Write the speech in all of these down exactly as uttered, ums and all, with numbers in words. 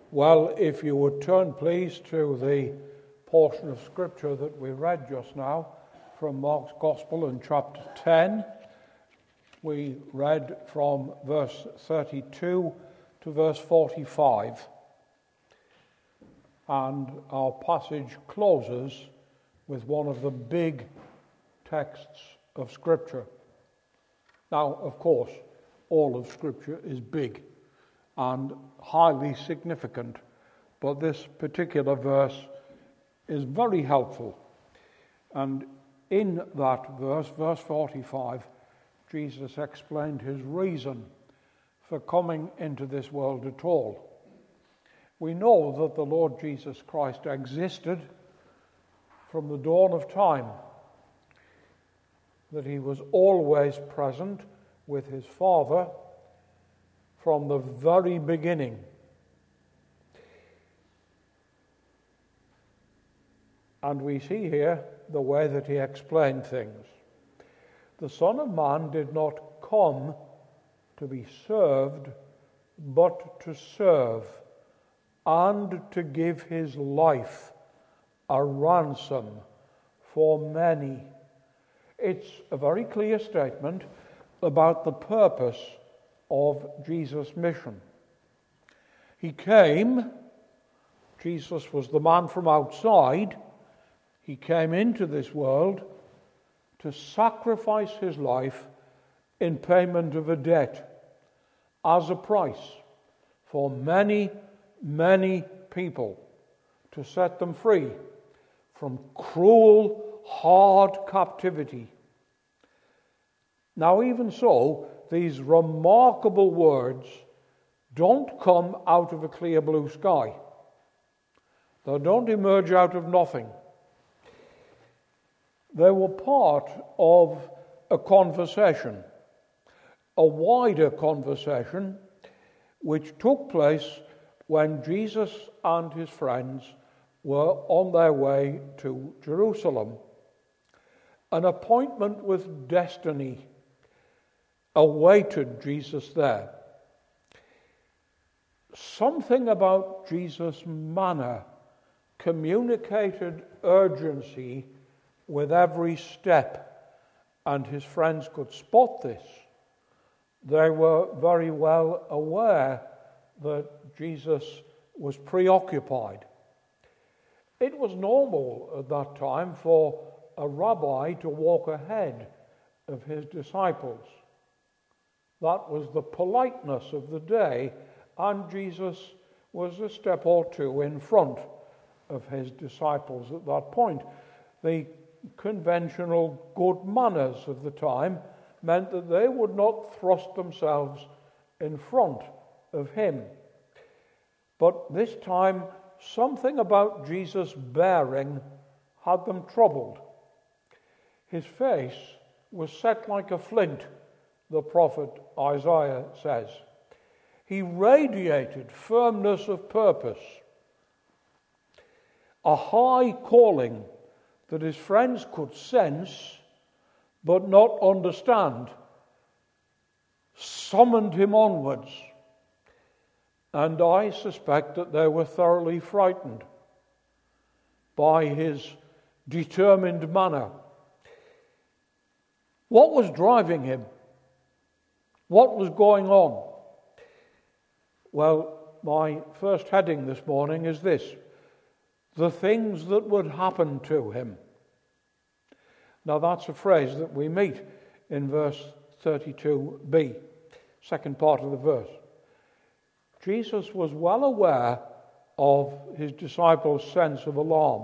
Well, if you would turn, please, to the portion of Scripture that we read just now from Mark's Gospel in chapter ten. We read from verse thirty-two to verse forty-five. And our passage closes with one of the big texts of Scripture. Now, of course, all of Scripture is big and highly significant, but this particular verse is very helpful. And in that verse, verse forty-five, Jesus explained his reason for coming into this world at all. We know that the Lord Jesus Christ existed from the dawn of time, that he was always present with his Father from the very beginning. And we see here the way that he explained things. The Son of Man did not come to be served, but to serve, and to give his life a ransom for many. It's a very clear statement about the purpose of Jesus' mission. He came, Jesus was the man from outside, he came into this world to sacrifice his life in payment of a debt as a price for many, many people, to set them free from cruel, hard captivity. Now, even so, these remarkable words don't come out of a clear blue sky. They don't emerge out of nothing. They were part of a conversation, a wider conversation, which took place when Jesus and his friends were on their way to Jerusalem. An appointment with destiny awaited Jesus there. Something about Jesus' manner communicated urgency with every step, and his friends could spot this. They were very well aware that Jesus was preoccupied. It was normal at that time for a rabbi to walk ahead of his disciples. That was the politeness of the day, and Jesus was a step or two in front of his disciples at that point. The conventional good manners of the time meant that they would not thrust themselves in front of him. But this time, something about Jesus' bearing had them troubled. His face was set like a flint, the prophet Isaiah says. He radiated firmness of purpose, a high calling that his friends could sense but not understand, summoned him onwards. And I suspect that they were thoroughly frightened by his determined manner. What was driving him? What was going on? Well, my first heading this morning is this: the things that would happen to him. Now, that's a phrase that we meet in verse thirty-two b, second part of the verse. Jesus was well aware of his disciples' sense of alarm.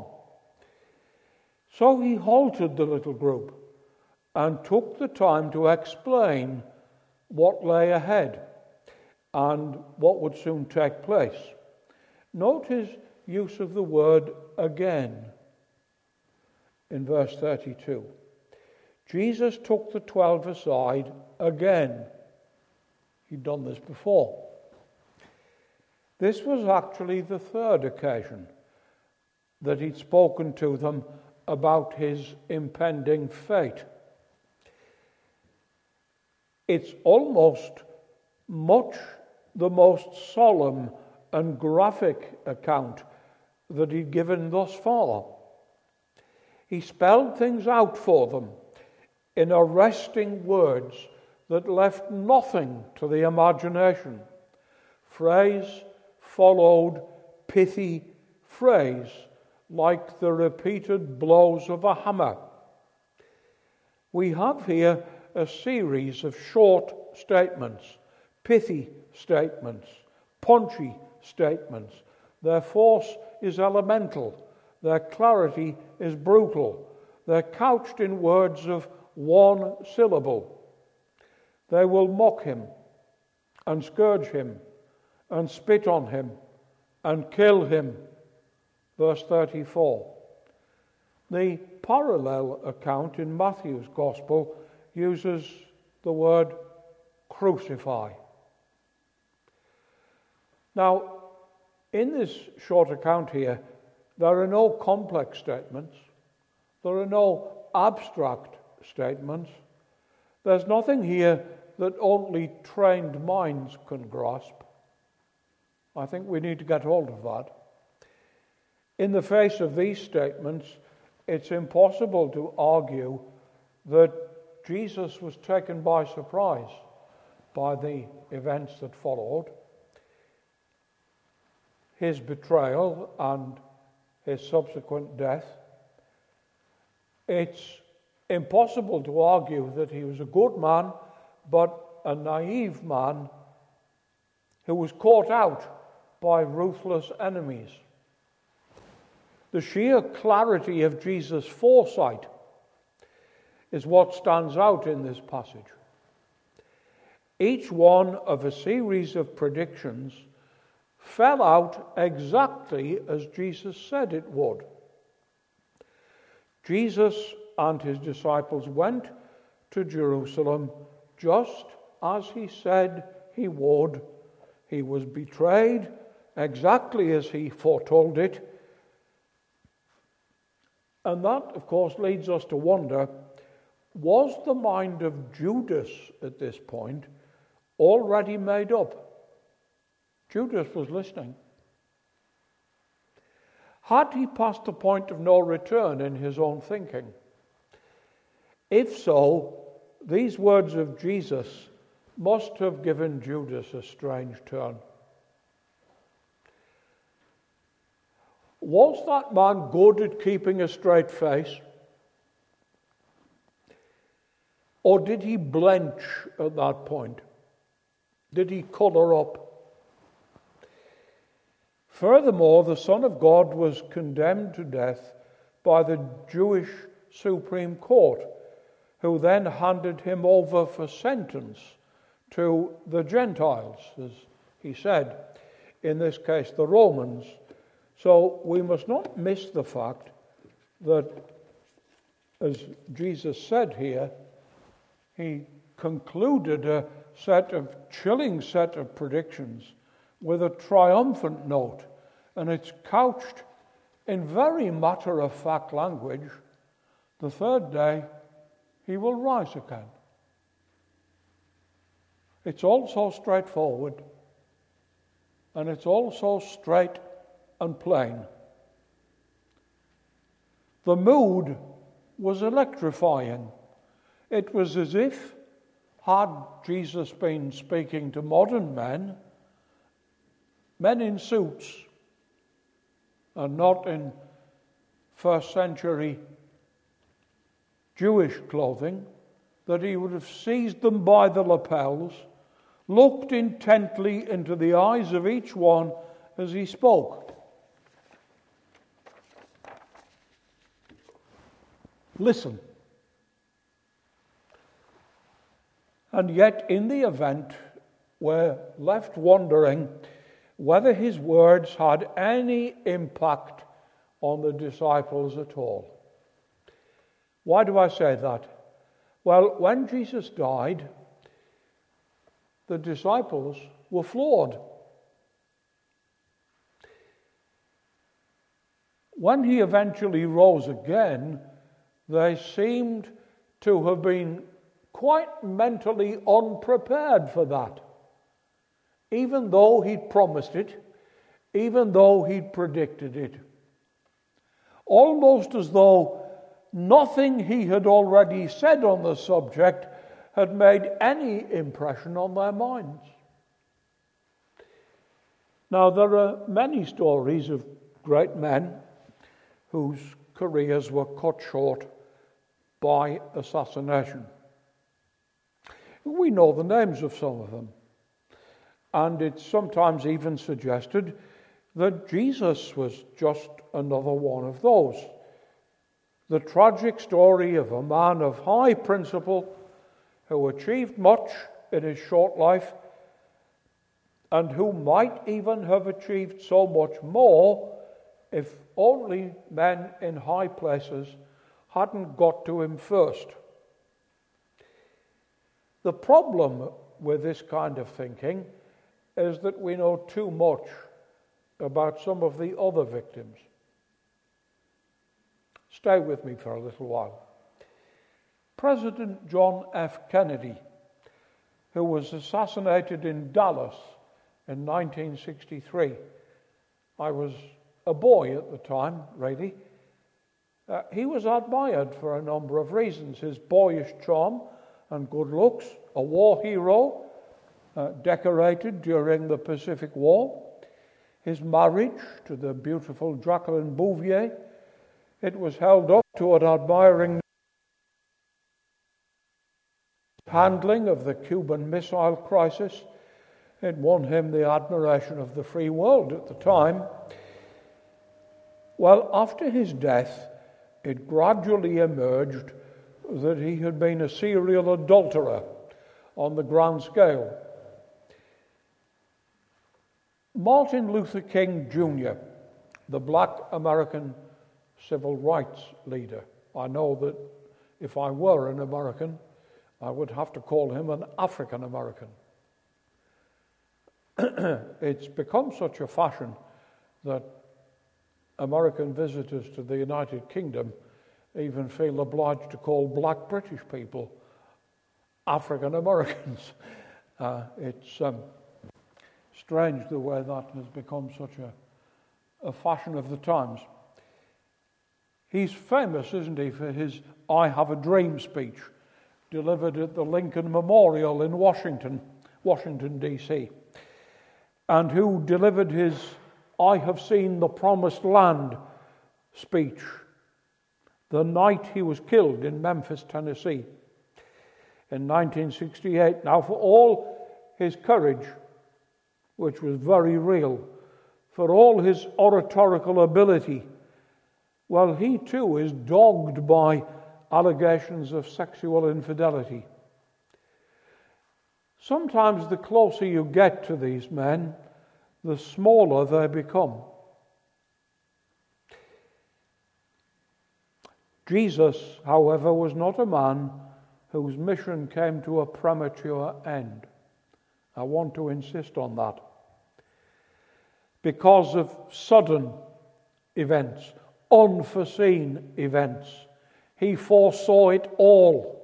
So he halted the little group and took the time to explain what lay ahead and what would soon take place. Note his use of the word again in verse thirty-two. Jesus took the twelve aside again. He'd done this before. This was actually the third occasion that he'd spoken to them about his impending fate. It's almost much the most solemn and graphic account that he'd given thus far. He spelled things out for them in arresting words that left nothing to the imagination. Phrase followed pithy phrase, like the repeated blows of a hammer. We have here a series of short statements, pithy statements, punchy statements. Their force is elemental. Their clarity is brutal. They're couched in words of one syllable. They will mock him and scourge him and spit on him and kill him. Verse thirty-four. The parallel account in Matthew's Gospel uses the word crucify. Now, in this short account here, there are no complex statements. There are no abstract statements. There's nothing here that only trained minds can grasp. I think we need to get hold of that. In the face of these statements, it's impossible to argue that Jesus was taken by surprise by the events that followed, his betrayal and his subsequent death. It's impossible to argue that he was a good man, but a naive man who was caught out by ruthless enemies. The sheer clarity of Jesus' foresight is what stands out in this passage. Each one of a series of predictions fell out exactly as Jesus said it would. Jesus and his disciples went to Jerusalem just as he said he would. He was betrayed exactly as he foretold it. And that, of course, leads us to wonder, was the mind of Judas at this point already made up? Judas was listening. Had he passed the point of no return in his own thinking? If so, these words of Jesus must have given Judas a strange turn. Was that man good at keeping a straight face? Or did he blench at that point? Did he colour up? Furthermore, the Son of God was condemned to death by the Jewish Supreme Court, who then handed him over for sentence to the Gentiles, as he said, in this case the Romans. So we must not miss the fact that, as Jesus said here, he concluded a set of chilling set of predictions with a triumphant note, and it's couched in very matter-of-fact language. The third day he will rise again. It's all so straightforward, and it's all so straight and plain. The mood was electrifying. It was as if, had Jesus been speaking to modern men, men in suits, and not in first century Jewish clothing, that he would have seized them by the lapels, looked intently into the eyes of each one as he spoke. Listen. And yet, in the event, we're left wondering whether his words had any impact on the disciples at all. Why do I say that? Well, when Jesus died, the disciples were floored. When he eventually rose again, they seemed to have been quite mentally unprepared for that. Even though he'd promised it, even though he'd predicted it. Almost as though nothing he had already said on the subject had made any impression on their minds. Now, there are many stories of great men whose careers were cut short by assassination. We know the names of some of them, and it's sometimes even suggested that Jesus was just another one of those. The tragic story of a man of high principle who achieved much in his short life and who might even have achieved so much more if only men in high places hadn't got to him first. The problem with this kind of thinking is that we know too much about some of the other victims. Stay with me for a little while. President John F. Kennedy, who was assassinated in Dallas in nineteen sixty-three. I was a boy at the time, really. Uh, he was admired for a number of reasons. His boyish charm and good looks, a war hero, uh, decorated during the Pacific War, his marriage to the beautiful Jacqueline Bouvier. It was held up to an admiring handling of the Cuban Missile Crisis. It won him the admiration of the free world at the time. Well, after his death, it gradually emerged that he had been a serial adulterer on the grand scale. Martin Luther King Junior, the black American civil rights leader. I know that if I were an American, I would have to call him an African American. It's become such a fashion that American visitors to the United Kingdom even feel obliged to call black British people African Americans. Uh, it's um, strange the way that has become such a, a fashion of the times. He's famous, isn't he, for his I Have a Dream speech delivered at the Lincoln Memorial in Washington, Washington, D C, and who delivered his I Have Seen the Promised Land speech the night he was killed in Memphis, Tennessee, in nineteen sixty-eight. Now, for all his courage, which was very real, for all his oratorical ability, well, he too is dogged by allegations of sexual infidelity. Sometimes the closer you get to these men, the smaller they become. Jesus, however, was not a man whose mission came to a premature end. I want to insist on that. Because of sudden events, unforeseen events, he foresaw it all.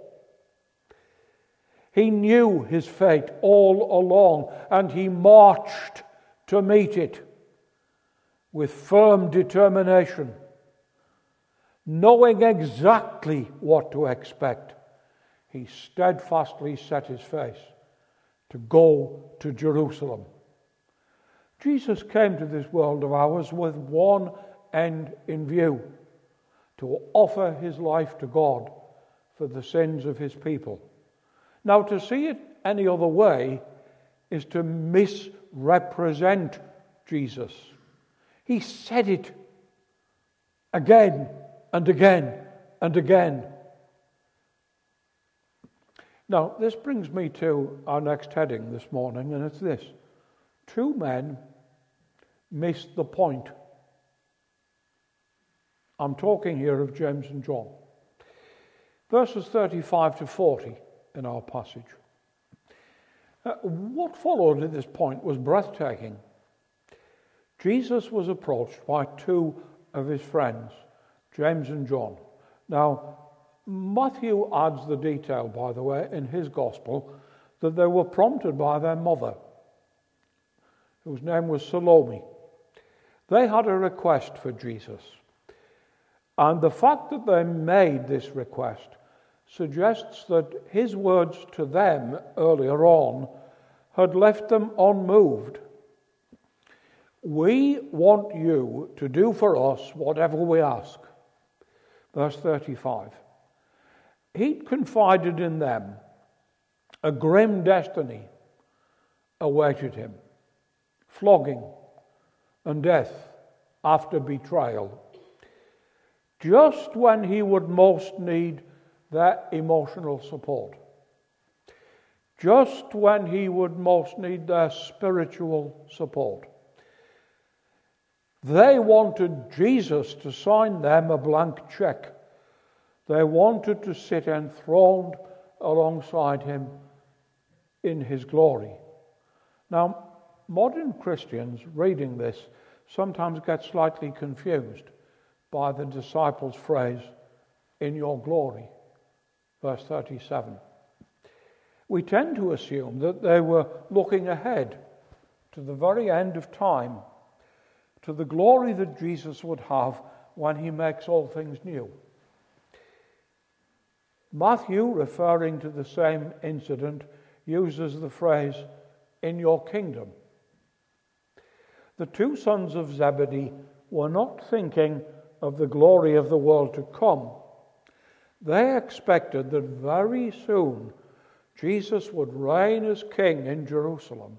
He knew his fate all along, and he marched to meet it with firm determination, knowing exactly what to expect. He steadfastly set his face to go to Jerusalem. Jesus came to this world of ours with one end in view: to offer his life to God for the sins of his people. Now, to see it any other way is to misrepresent Jesus. He said it again and again and again. Now, this brings me to our next heading this morning, and it's this: two men missed the point. I'm talking here of James and John. Verses thirty-five to forty in our passage. Uh, what followed at this point was breathtaking. Jesus was approached by two of his friends, James and John. Now, Matthew adds the detail, by the way, in his gospel, that they were prompted by their mother, whose name was Salome. They had a request for Jesus. And the fact that they made this request suggests that his words to them earlier on had left them unmoved. We want you to do for us whatever we ask. Verse thirty-five. He'd confided in them. A grim destiny awaited him. Flogging and death after betrayal. Just when he would most need their emotional support. Just when he would most need their spiritual support. They wanted Jesus to sign them a blank check. They wanted to sit enthroned alongside him in his glory. Now, modern Christians reading this sometimes get slightly confused by the disciples' phrase, in your glory, verse thirty-seven. We tend to assume that they were looking ahead to the very end of time, to the glory that Jesus would have when he makes all things new. Matthew, referring to the same incident, uses the phrase, in your kingdom. The two sons of Zebedee were not thinking of the glory of the world to come. They expected that very soon Jesus would reign as king in Jerusalem.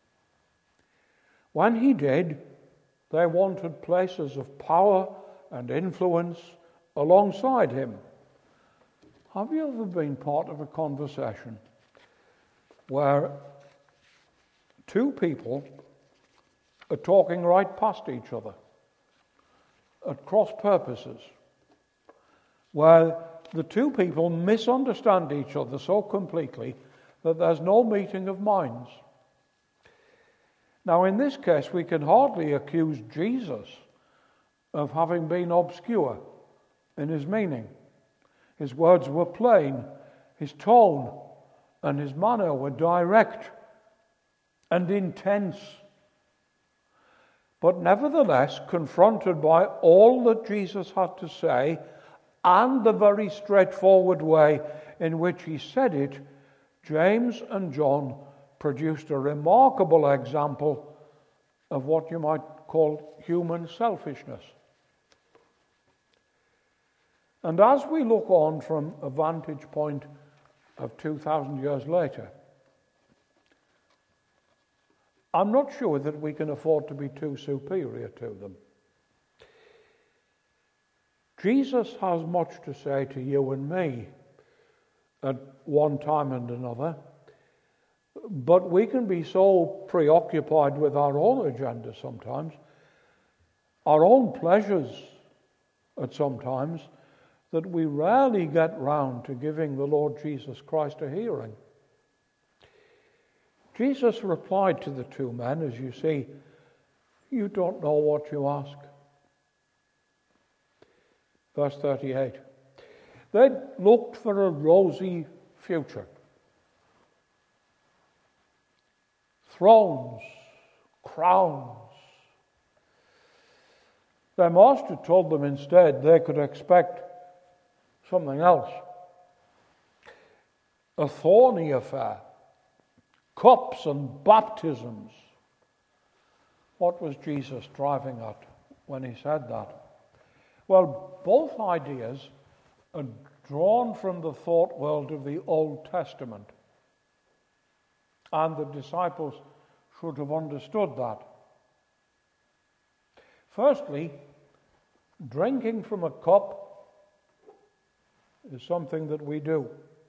When he did, they wanted places of power and influence alongside him. Have you ever been part of a conversation where two people are talking right past each other at cross purposes, where the two people misunderstand each other so completely that there's no meeting of minds? Now, in this case, we can hardly accuse Jesus of having been obscure in his meaning. His words were plain, his tone and his manner were direct and intense. But nevertheless, confronted by all that Jesus had to say and the very straightforward way in which he said it, James and John produced a remarkable example of what you might call human selfishness. And as we look on from a vantage point of two thousand years later, I'm not sure that we can afford to be too superior to them. Jesus has much to say to you and me at one time and another, but we can be so preoccupied with our own agenda sometimes, our own pleasures at some times, that we rarely get round to giving the Lord Jesus Christ a hearing. Jesus replied to the two men, as you see, you don't know what you ask. Verse thirty-eight. They'd looked for a rosy future. Thrones, crowns. Their master told them instead they could expect something else. A thorny affair. Cups and baptisms. What was Jesus driving at when he said that? Well, both ideas are drawn from the thought world of the Old Testament. And the disciples should have understood that. Firstly, drinking from a cup is something that we do.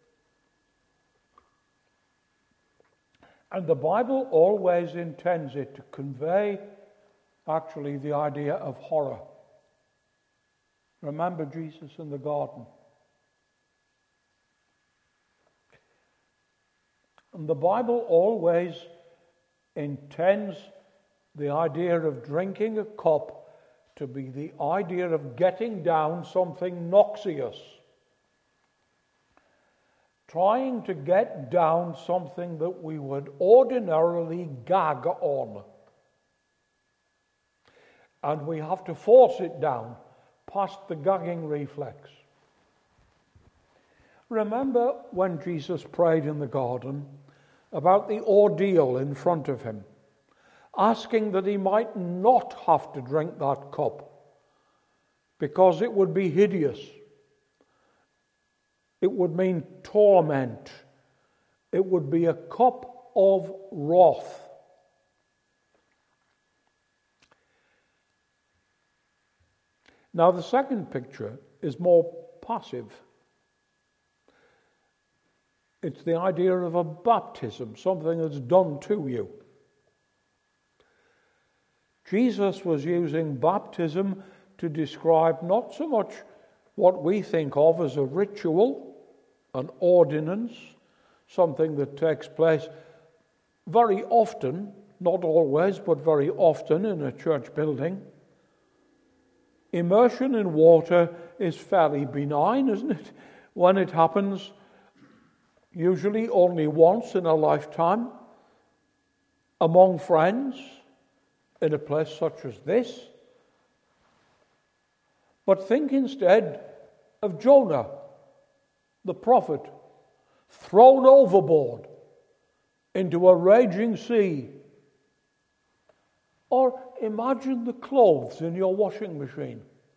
And the Bible always intends it to convey, actually, the idea of horror. Remember Jesus in the garden. And the Bible always intends the idea of drinking a cup to be the idea of getting down something noxious. Trying to get down something that we would ordinarily gag on. and we have to force it down past the gagging reflex. Remember when Jesus prayed in the garden about the ordeal in front of him, asking that he might not have to drink that cup because it would be hideous. It would mean torment. It would be a cup of wrath. Now, the second picture is more passive. It's the idea of a baptism, something that's done to you. Jesus was using baptism to describe not so much what we think of as a ritual, an ordinance, something that takes place very often, not always, but very often in a church building. Immersion in water is fairly benign, isn't it? When it happens, usually only once in a lifetime, among friends, in a place such as this. But think instead of Jonah, the prophet, thrown overboard into a raging sea. Or imagine the clothes in your washing machine,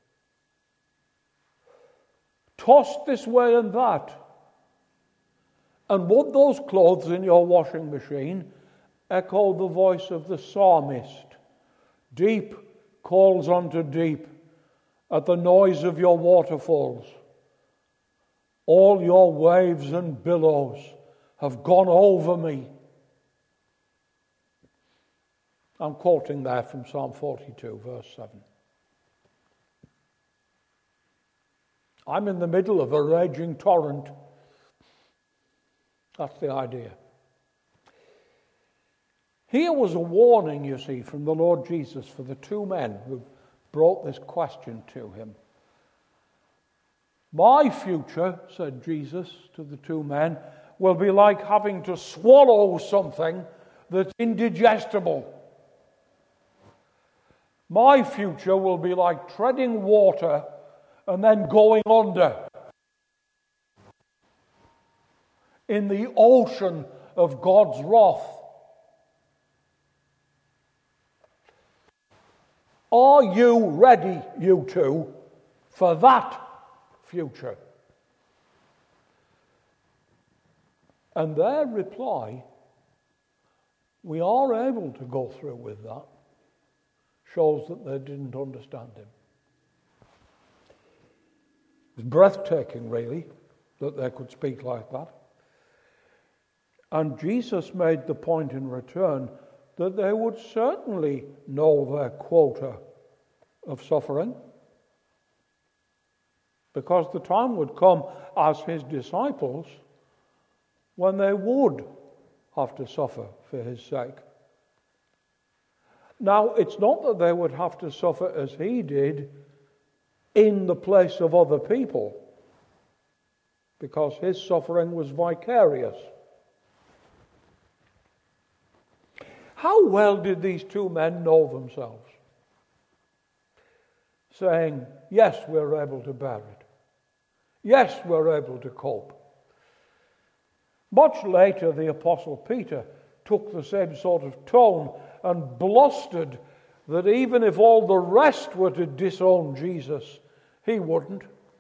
tossed this way and that. And would those clothes in your washing machine echo the voice of the psalmist? Deep calls unto deep at the noise of your waterfalls. All your waves and billows have gone over me. I'm quoting there from Psalm forty-two, verse seven. I'm in the middle of a raging torrent. That's the idea. Here was a warning, you see, from the Lord Jesus for the two men who brought this question to him. My future, said Jesus to the two men, will be like having to swallow something that's indigestible. My future will be like treading water and then going under in the ocean of God's wrath. Are you ready, you two, for that future? And their reply, we are able to go through with that, shows that they didn't understand him. It's breathtaking, really, that they could speak like that. And Jesus made the point in return that they would certainly know their quota of suffering, because the time would come as his disciples when they would have to suffer for his sake. Now, it's not that they would have to suffer as he did in the place of other people, because his suffering was vicarious. How well did these two men know themselves? Saying, yes, we're able to bear it. Yes, we're able to cope. Much later, the Apostle Peter took the same sort of tone and blustered that even if all the rest were to disown Jesus, he wouldn't.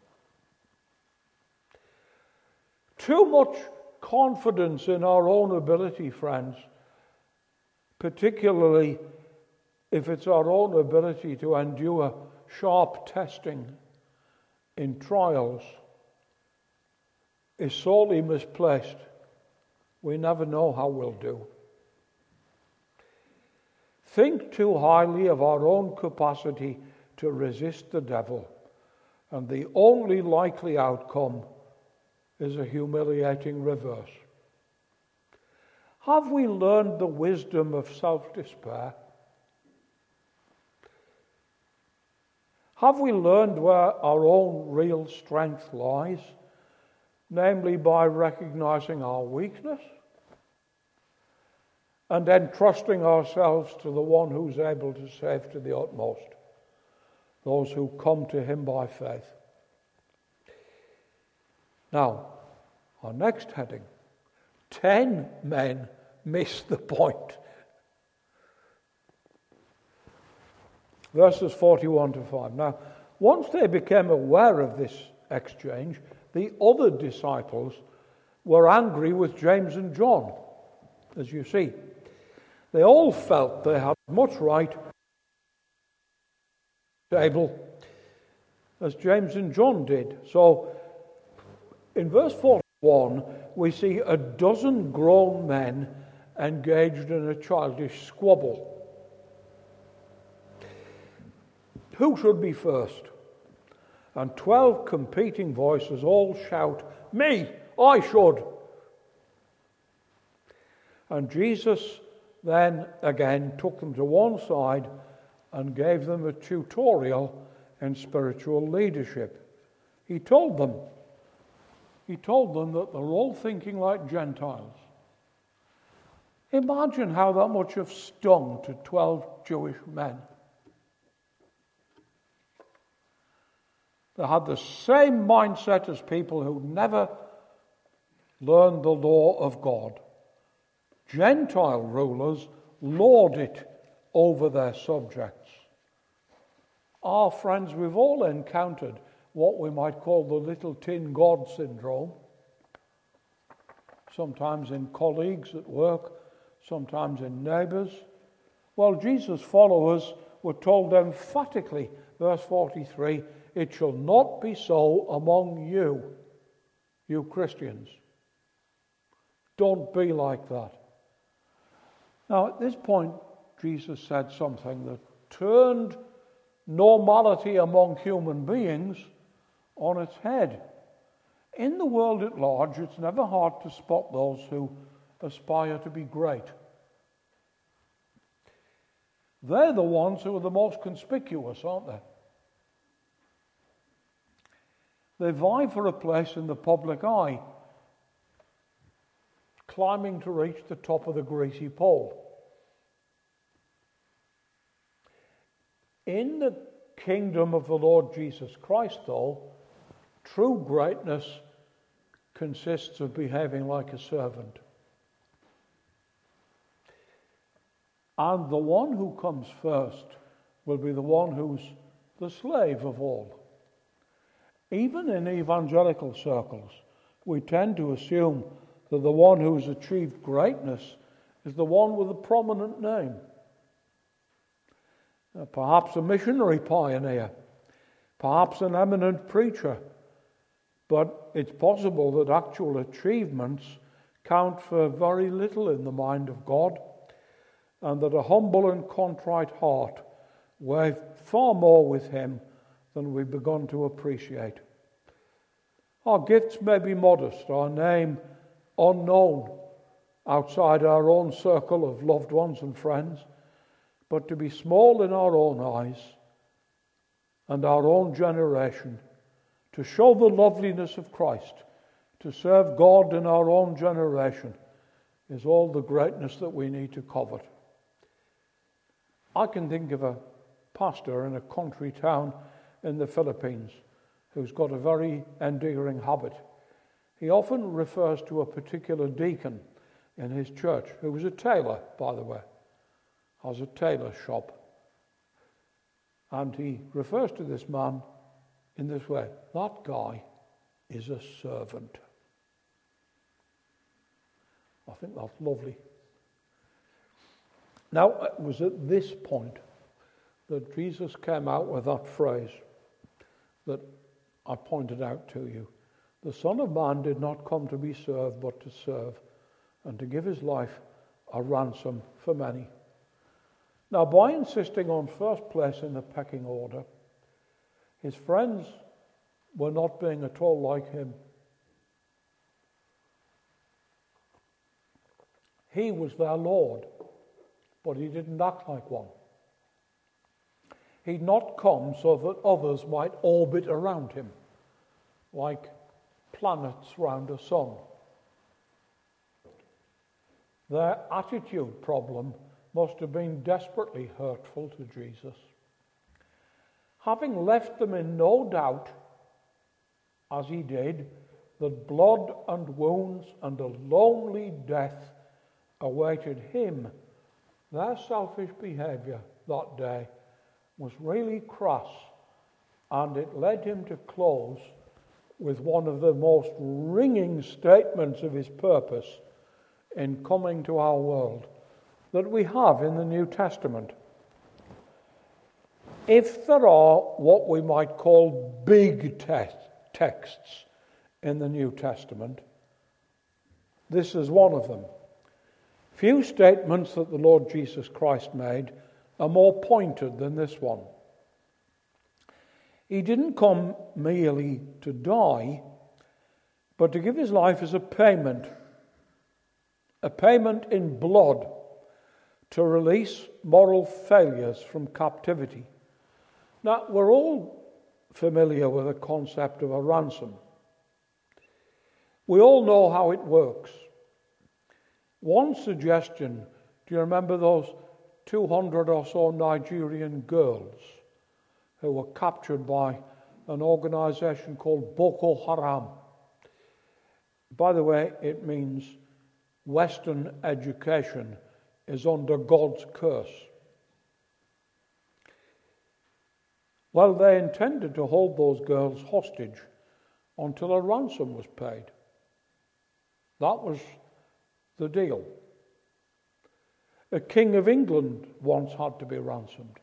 Too much confidence in our own ability, friends, particularly if it's our own ability to endure sharp testing in trials, is sorely misplaced. We never know how we'll do. Think too highly of our own capacity to resist the devil, and the only likely outcome is a humiliating reverse. Have we learned the wisdom of self-despair? Have we learned where our own real strength lies, namely by recognizing our weakness and entrusting ourselves to the one who's able to save to the utmost? those who come to him by faith. Now, our next heading, ten men missed the point. Verses forty-one to five. Now, once they became aware of this exchange, the other disciples were angry with James and John, as you see. They all felt they had as much right to the table as James and John did. So, in verse forty-one, we see a dozen grown men engaged in a childish squabble. Who should be first? And twelve competing voices all shout, "Me, I should." And Jesus then again took them to one side and gave them a tutorial in spiritual leadership. He told them, he told them that they're all thinking like Gentiles. Imagine how that must have stung to twelve Jewish men. They had the same mindset as people who never learned the law of God. Gentile rulers lord it over their subjects. Our friends, we've all encountered what we might call the little tin God syndrome. Sometimes in colleagues at work, sometimes in neighbours. Well, Jesus' followers were told emphatically, verse forty-three, "It shall not be so among you, you Christians." Don't be like that. Now, at this point, Jesus said something that turned normality among human beings on its head. In the world at large, it's never hard to spot those who aspire to be great. They're the ones who are the most conspicuous, aren't they? They vie for a place in the public eye, climbing to reach the top of the greasy pole. In the kingdom of the Lord Jesus Christ, though, true greatness consists of behaving like a servant. And the one who comes first will be the one who's the slave of all. Even in evangelical circles, we tend to assume that the one who's achieved greatness is the one with a prominent name. Uh, perhaps a missionary pioneer, perhaps an eminent preacher, but it's possible that actual achievements count for very little in the mind of God, and that a humble and contrite heart weighs far more with him than we've begun to appreciate. Our gifts may be modest, our name unknown outside our own circle of loved ones and friends, but to be small in our own eyes and our own generation, to show the loveliness of Christ, to serve God in our own generation, is all the greatness that we need to covet. I can think of a pastor in a country town in the Philippines who's got a very endearing habit. He often refers to a particular deacon in his church, who was a tailor, by the way, has a tailor shop. And he refers to this man in this way: that guy is a servant. I think that's lovely. Now, it was at this point that Jesus came out with that phrase that I pointed out to you. The Son of Man did not come to be served, but to serve, and to give his life a ransom for many. Now, by insisting on first place in the pecking order, his friends were not being at all like him. He was their Lord, but he didn't act like one. He'd not come so that others might orbit around him, like planets round a sun. Their attitude problem must have been desperately hurtful to Jesus. having left them in no doubt, as he did, that blood and wounds and a lonely death awaited him, their selfish behavior that day was really crass, and it led him to close with one of the most ringing statements of his purpose in coming to our world that we have in the New Testament. If there are what we might call big te- texts in the New Testament, this is one of them. Few statements that the Lord Jesus Christ made are more pointed than this one. He didn't come merely to die, but to give his life as a payment, a payment in blood to release moral failures from captivity. Now, we're all familiar with the concept of a ransom. We all know how it works. One suggestion, do you remember those two hundred or so Nigerian girls who were captured by an organization called Boko Haram? By the way, it means Western education is under God's curse. Well, they intended to hold those girls hostage until a ransom was paid. That was the deal. A king of England once had to be ransomed.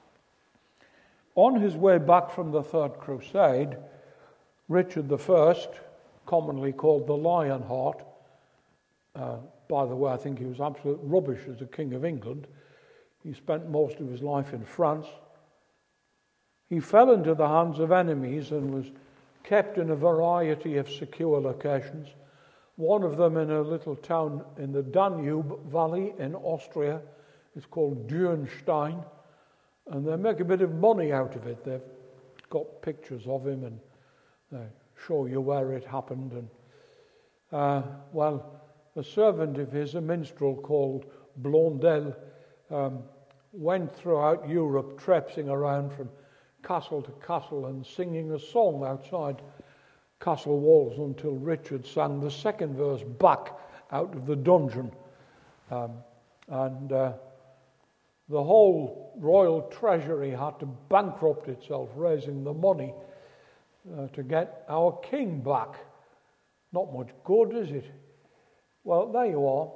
On his way back from the Third Crusade, Richard the First, commonly called the Lionheart, uh, by the way, I think he was absolute rubbish as a king of England. He spent most of his life in France. He fell into the hands of enemies and was kept in a variety of secure locations. One of them in a little town in the Danube Valley in Austria. It's called Dürnstein. And they make a bit of money out of it. They've got pictures of him and they show you where it happened. And uh, well, a servant of his, a minstrel called Blondel, um, went throughout Europe traipsing around from castle to castle and singing a song outside castle walls until Richard sang the second verse back out of the dungeon. Um, and uh, the whole royal treasury had to bankrupt itself, raising the money uh, to get our king back. Not much good, is it? Well, there you are.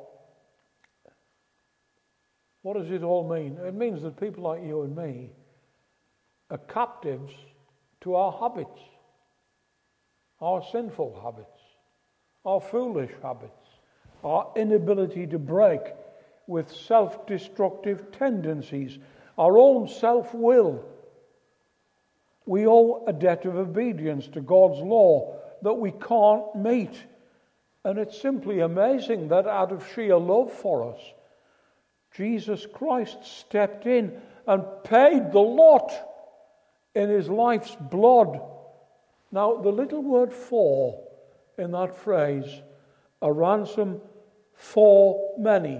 What does it all mean? It means that people like you and me are captives to our habits, our sinful habits, our foolish habits, our inability to break with self-destructive tendencies, our own self-will. We owe a debt of obedience to God's law that we can't meet. And it's simply amazing that out of sheer love for us, Jesus Christ stepped in and paid the lot in his life's blood. Now, the little word "for" in that phrase, a ransom for many,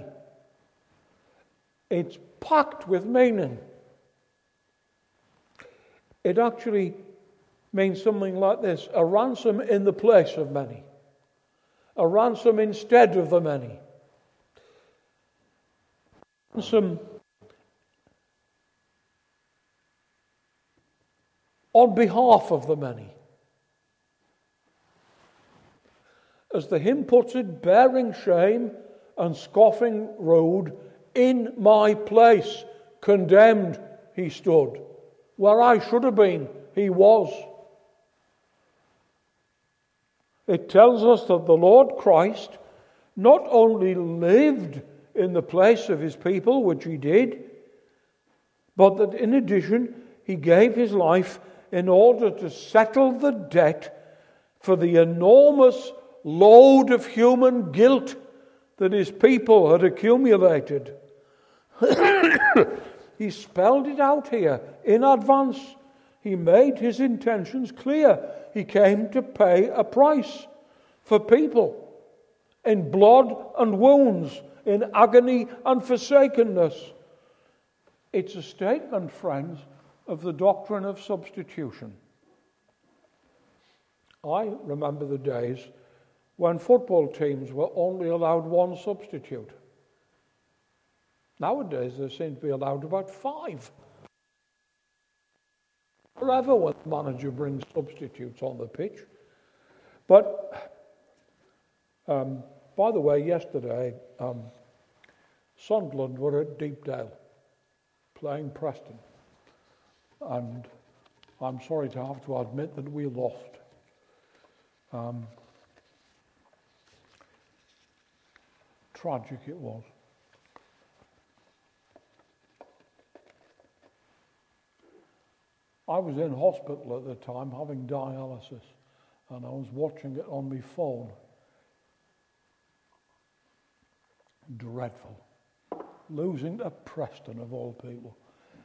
it's packed with meaning. It actually means something like this: a ransom in the place of many, a ransom instead of the many, ransom on behalf of the many. As the hymn puts it, bearing shame and scoffing rude, in my place condemned he stood. Where I should have been, he was. It tells us that the Lord Christ not only lived in the place of his people, which he did, but that in addition he gave his life in order to settle the debt for the enormous load of human guilt that his people had accumulated. He spelled it out here in advance. He made his intentions clear. He came to pay a price for people in blood and wounds, in agony and forsakenness. It's a statement, friends, of the doctrine of substitution. I remember the days when football teams were only allowed one substitute. Nowadays, they seem to be allowed about five. Forever when the manager brings substitutes on the pitch. But, um, by the way, yesterday, um, Sunderland were at Deepdale playing Preston. And I'm sorry to have to admit that we lost. Um, tragic it was. I was in hospital at the time having dialysis, and I was watching it on my phone. Dreadful. Losing to Preston, of all people.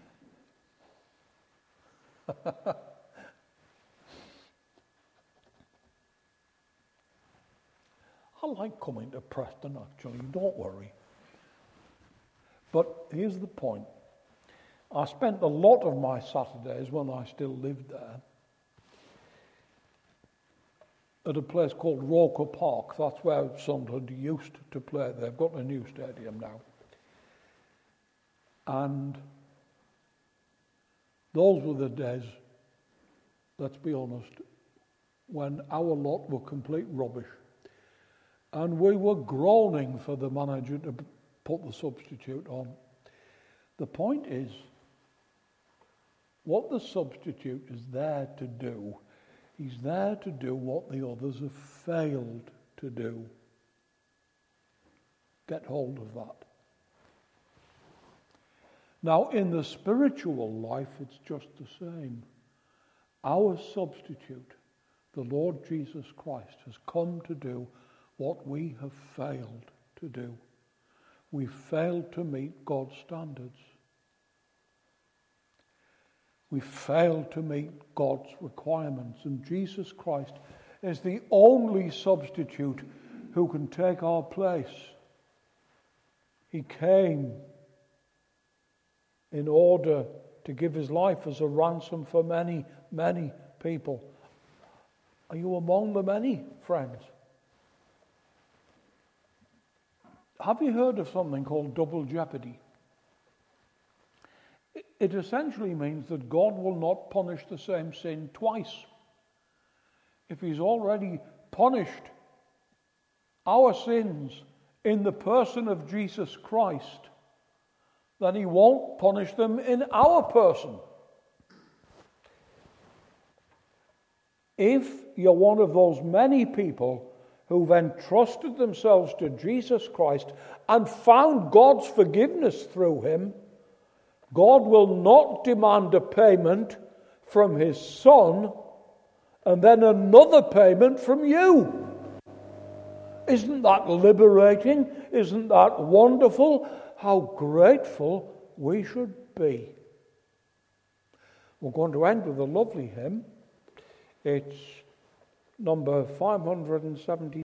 I like coming to Preston, actually, don't worry. But here's the point. I spent a lot of my Saturdays, when I still lived there, at a place called Roker Park. That's where Sunderland used to play. They've got a new stadium now. And those were the days, let's be honest, when our lot were complete rubbish. And we were groaning for the manager to put the substitute on. The point is, what the substitute is there to do, he's there to do what the others have failed to do. Get hold of that. Now, in the spiritual life, it's just the same. Our substitute, the Lord Jesus Christ, has come to do what we have failed to do. We failed to meet God's standards. We failed to meet God's requirements. And Jesus Christ is the only substitute who can take our place. He came in order to give his life as a ransom for many, many people. Are you among the many, friends? Have you heard of something called double jeopardy? It essentially means that God will not punish the same sin twice. If he's already punished our sins in the person of Jesus Christ, then he won't punish them in our person. If you're one of those many people who've entrusted themselves to Jesus Christ and found God's forgiveness through him, God will not demand a payment from his Son and then another payment from you. Isn't that liberating? Isn't that wonderful? How grateful we should be. We're going to end with a lovely hymn. It's number five hundred seventy.